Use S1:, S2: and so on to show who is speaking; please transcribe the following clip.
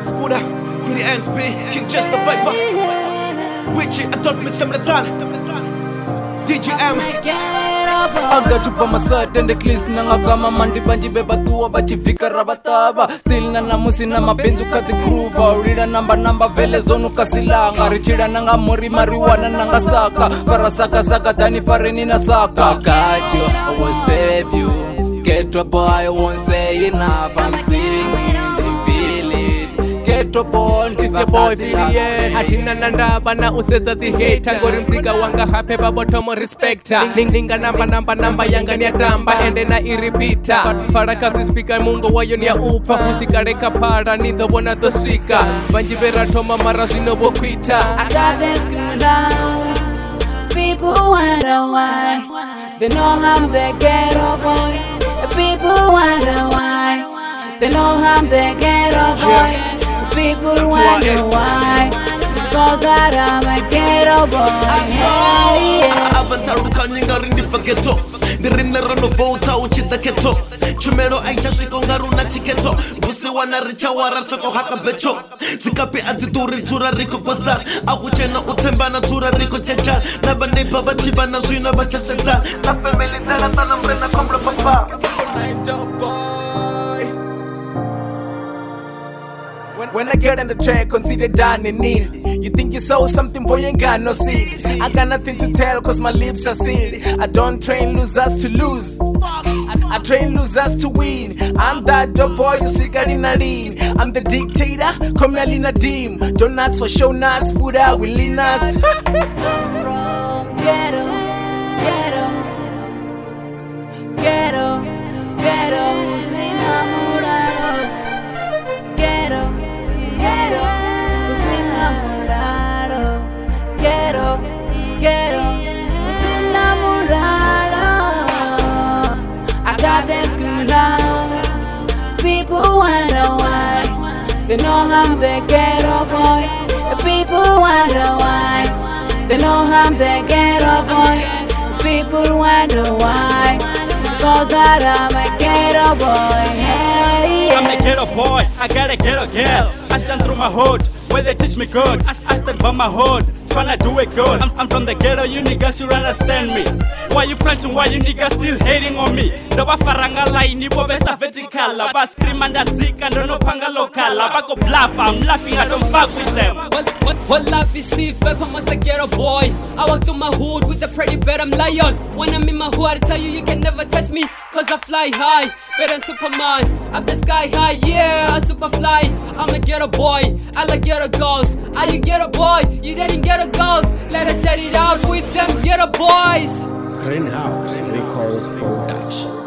S1: Spuda, VDNSP, King Just the Viper, Witchy, Adolf Mr. Mladana, DGM.
S2: I got to by my side and the clips Nangagama mandi banji beba tuwa bachi vika rabataba Still na namusi na mabenzu kati groove Rida namba vele zonu kasilanga Richida nanga mori marijuana nanga saka Para saka dani fareni na saka I got you, I will save you Get a boy, I won't say enough I'm singing, they feel it Get a boy,
S3: it's your boy VDN Hatina nanda bana useza zi hater Gori msika wanga hape babotomo respecta Ninga namba yanga ni atamba Ende na iripita Faraka si speaker mungo wayo ni ya upa Musika reka para nitho wana dosika Banjibera toma mara zinobo kwita
S4: I got this screaming loud. People wonder why. They know I'm the ghetto boy. People wonder why. They know I'm the ghetto boy. People wonder why. Because that I'm a ghetto boy.
S1: Abantaruka ningarindi fageto Ndirinero no vota uchida keto Chumero aicha shiko ngaruna chiketo Busi wana richa wara soko haka becho Zikapi adiduri tura riko kwasa Akuchena utembana tura riko checha Naba nipa bachiba na zuina bacha seta Na family tena tana mrena kombra papa
S2: When I get on the track, consider done and nearly. You think you saw something, boy, you ain't got no seed. I got nothing to tell, cause my lips are sealed. I don't train losers to lose. I train losers to win. I'm that dope boy, you see, got in a ring. I'm the dictator, come here, Lina Deem. Donuts for show nuts, put out with Linas.
S4: From ghetto, sin enamorado. Ghetto, sin enamorado. Ghetto, sin enamorado. I got that screaming loud. People wonder why. They know I'm the ghetto boy. People wonder why. They know I'm the ghetto boy. People wonder why. Because that I'm a ghetto boy. Hey, yeah.
S5: I'm a ghetto boy, I got a ghetto girl. I stand through my hood, where they teach me good. I stand by my hood, tryna do it good. I'm from the ghetto, you niggas should understand me. Why you fronting, why you niggas still hating on me? Doba faranga line, bo besa vertical. Ba scream and that zik and don't know panga local. Ba go bluff, I'm laughing, I don't fuck with them.
S6: What life is Steve, I'm a ghetto boy. I walk through my hood with a pretty bed, I'm lion. When I'm in my hood, I tell you can never test me. Cause I fly high, better than Superman. Up the sky high, yeah, I super fly. I'm a ghetto boy, I like ghetto girls. Are you ghetto boy? You didn't get a girls. Let us set it out with them ghetto boys.
S7: Greenhouse Records Production.